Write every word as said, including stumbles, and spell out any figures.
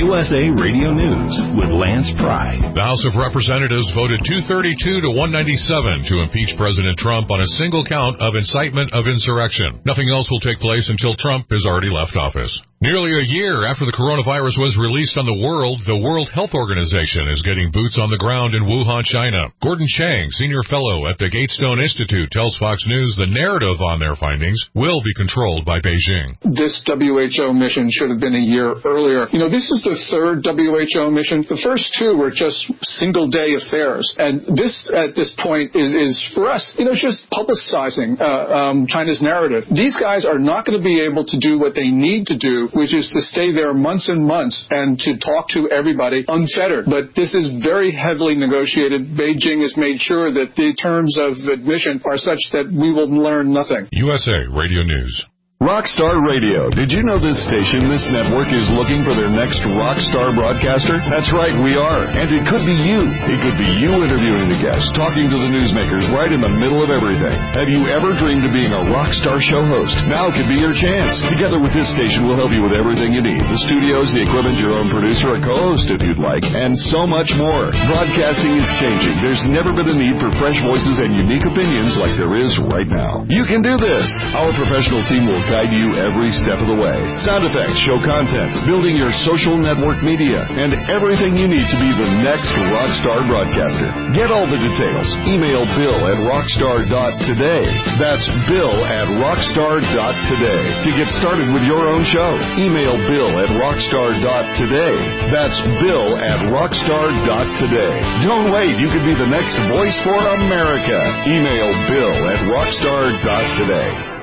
U S A Radio News with Lance Pry. The House of Representatives voted two thirty-two to one ninety-seven to impeach President Trump on a single count of incitement of insurrection. Nothing else will take place until Trump has already left office. Nearly a year after the coronavirus was released on the world, the World Health Organization is getting boots on the ground in Wuhan, China. Gordon Chang, senior fellow at the Gatestone Institute, tells Fox News the narrative on their findings will be controlled by Beijing. This W H O mission should have been a year earlier. You know, this is the third W H O mission. The first two were just single-day affairs. And this, at this point, is, is for us, you know, just publicizing uh, um, China's narrative. These guys are not going to be able to do what they need to do, which is to stay there months and months and to talk to everybody unfettered. But this is very heavily negotiated. Beijing has made sure that the terms of admission are such that we will learn nothing. U S A Radio News. Rockstar Radio. Did you know this station, this network, is looking for their next rockstar broadcaster? That's right, we are. And it could be you. It could be you interviewing the guests, talking to the newsmakers right in the middle of everything. Have you ever dreamed of being a rockstar show host? Now could be your chance. Together with this station, we'll help you with everything you need. The studios, the equipment, your own producer, a co-host if you'd like, and so much more. Broadcasting is changing. There's never been a need for fresh voices and unique opinions like there is right now. You can do this. Our professional team will guide you every step of the way. Sound effects, show content, building your social network media, and everything you need to be the next rockstar broadcaster. Get all the details. Email Bill at rockstar dot today. That's Bill at rockstar dot today. To get started with your own show, email Bill at rockstar dot today. That's Bill at rockstar dot today. Don't wait. You could be the next voice for America. Email Bill at rockstar dot today.